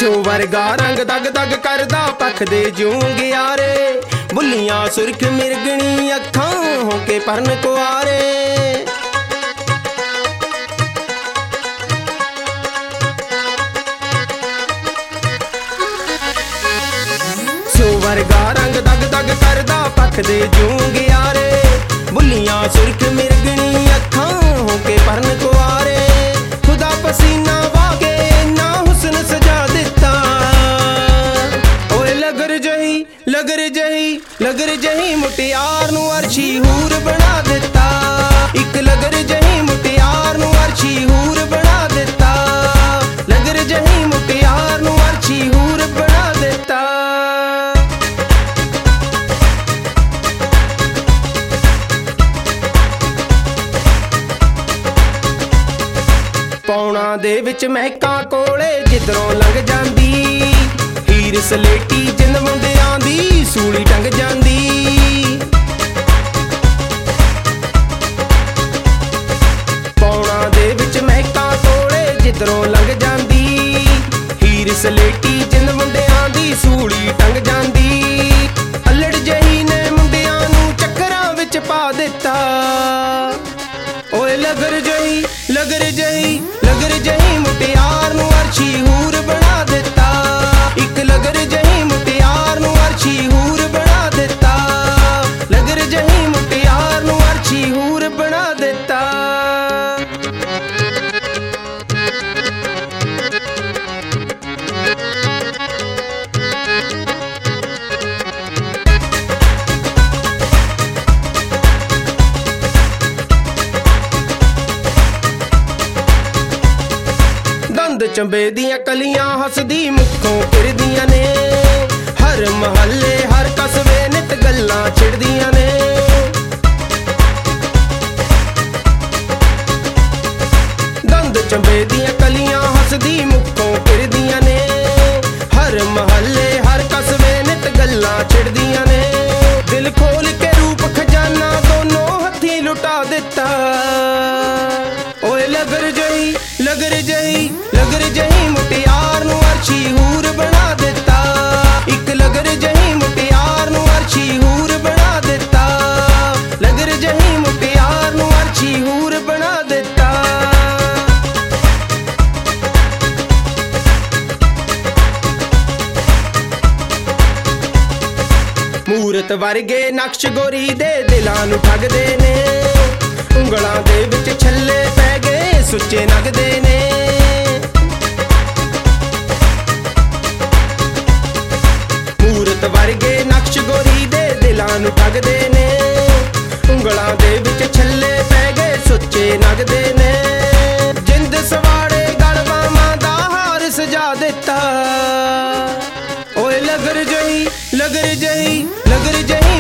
ਸਿਉ ਵਰਗਾ ਰੰਗ ਦਗ ਦਗ ਕਰਦਾ ਪੱਖ ਦੇ ਜੂੰਗਿਆਰੇ, ਬੁੱਲੀਆਂ ਸੁਰਖ ਮਿਰਗਣੀ ਅੱਖਾਂ ਹੋ ਕੇ ਪਰਨ ਕੁਆਰੇ। ਸਿਉ ਵਰਗਾ ਰੰਗ ਦਗ ਦਗ ਕਰਦਾ ਪੱਖ ਦੇ ਜੂੰਗਿਆਰੇ, ਬੁੱਲੀਆਂ ਸੁਰਖ ਮਿਰਗਣੀ ਅੱਖਾਂ ਹੋ ਕੇ ਪਰਨ ਕੁਆਰੇ। ਖੁਦਾ ਪਸੀਨਾ ਵਾ ਕੇ ਇੰਨਾ ਹੁਸਨ ਸਜਾ ਦਿੱਤਾ, ਓਏ ਲਗਰ ਜਹੀ ਲਗਰ ਜਹੀ ਲਗਰ ਜਹੀ ਮੁਟਿਆਰ ਨੂੰ ਅਰਸ਼ੀ ਹੂਰ ਬਣਾ ਦਿੱਤਾ। ਇੱਕ ਲਗਰ ਜਹੀ ਮੁਟਿਆਰ ਨੂੰ ਅਰਸ਼ੀ ਹੂਰ ਬਣਾ ਦਿੱਤਾ, ਲਗਰ ਜਹੀ ਮੁਟਿਆਰ ਨੂੰ ਅਰਸ਼ੀ ਹੂਰ ਬਣਾ ਦਿੱਤਾ। ਪੌਣਾ ਦੇ ਵਿੱਚ ਮਹਿਕਾਂ ਕੋਲੇ ਜਿੱਧਰੋਂ ਲੰਘ ਜਾਂਦੀ, ਹੀਰ ਸਲੇਟੀ ਜਿੰਦ ਮੁੰਡਿਆਂ ਦੀ ਸੂਲੀ ਟੰਗ ਜਾਂਦੀ। ਪੌਣਾ ਦੇ ਵਿੱਚ ਮਹਿਕਾਂ ਕੋਲੇ ਜਿੱਧਰੋਂ ਲੰਘ ਜਾਂਦੀ, ਹੀਰ ਸਲੇਟੀ ਜਿੰਦ ਮੁੰਡਿਆਂ ਦੀ ਸੂਲੀ ਟੰਗ ਜਾਂਦੀ। ਅਲੜ ਜਹੀ ਨੇ ਮੁੰਡਿਆਂ ਨੂੰ ਚੱਕਰਾਂ ਵਿੱਚ ਪਾ ਦਿੱਤਾ, ਓਏ ਲਗਰ ਜਹੀ ਲਗਰ ਜਹੀ ਲਗਰ ਜਹੀ ਮੁਟਿਆਰ ਨੂੰ ਅਰਸ਼ੀ ਹੂਰ ਬਣਾ ਦਿੱਤਾ। ਇੱਕ ਲਗਰ ਜਹੀ ਮੁਟਿਆਰ ਨੂੰ ਅਰਸ਼ੀ ਹੂਰ ਬਣਾ ਦਿੱਤਾ, ਲਗਰ ਜਹੀ ਮੁਟਿਆਰ ਨੂੰ ਅਰਸ਼ੀ ਹੂਰ ਬਣਾ ਦਿੱਤਾ। ਦੰਦ ਚੰਬੇ ਦੀਆਂ ਕਲੀਆਂ ਹੱਸਦੀ ਮੁੱਖੋਂ ਫਿਰਦੀਆਂ ਨੇ, ਹਰ ਮਹੱਲੇ ਹਰ ਕਸਬੇ ਨਿਤ ਗੱਲਾਂ ਛਿੜਦੀਆਂ ਨੇ। ਦੰਦ ਚੰਬੇ ਦੀਆਂ ਕਲੀਆਂ ਹੱਸਦੀ ਮੁੱਖੋਂ ਫਿਰਦੀਆਂ ਨੇ, ਹਰ ਮਹੱਲੇ ਹਰ ਕਸਬੇ ਨਿਤ ਗੱਲਾਂ ਛਿੜਦੀਆਂ ਨੇ। ਦਿਲ ਖੋਲ ਕੇ ਰੂਪ ਖਜ਼ਾਨਾ ਦੋਨੋਂ ਹੱਥੀਂ ਲੁਟਾ ਦਿੱਤਾ, ਓਏ ਲਗਰ ਜਹੀ ਲਗਰ ਜਹੀ ਲਗਰ ਜਹੀ ਮੁਟਿਆਰ ਨੂੰ ਅਰਸ਼ੀ ਹੂਰ ਬਣਾ ਦਿੱਤਾ। ਇੱਕ ਲਗਰ ਜਹੀ ਮੁਟਿਆਰ ਨੂੰ ਅਰਸ਼ੀ ਹੂਰ ਬਣਾ ਦਿੱਤਾ, ਲਗਰ ਜਹੀ ਮੁਟਿਆਰ ਨੂੰ ਅਰਸ਼ੀ ਹੂਰ ਬਣਾ ਦਿੱਤਾ। ਮੂਰਤ ਵਰਗੇ ਨਕਸ਼ ਗੋਰੀ ਦੇ ਦਿਲਾਂ ਨੂੰ ਠੱਗਦੇ ਨੇ, ਉਂਗਲਾਂ ਦੇ ਵਿੱਚ ਛੱਲੇ ਪੈ ਗਏ ਸੁੱਚੇ ਨਗਦੇ ਨੇ। ਮੂਰਤ ਵਰਗੇ ਨਕਸ਼ ਗੋਰੀ ਦੇ ਦਿਲਾਂ ਨੂੰ ਠੱਗਦੇ ਨੇ, ਉਂਗਲਾਂ ਦੇ ਵਿੱਚ ਛੱਲੇ ਪੈ ਗਏ ਸੁੱਚੇ ਨਗਦੇ ਨੇ। ਜਿੰਦ ਸਵਾੜੇ ਗਲਵਾਵਾਂ ਦਾ ਹਾਰ ਸਜਾ ਦਿੱਤਾ, ਓਏ ਲਗਰ ਜਹੀ ਲਗਰ ਜਹੀ ਲਗਰ ਜਹੀ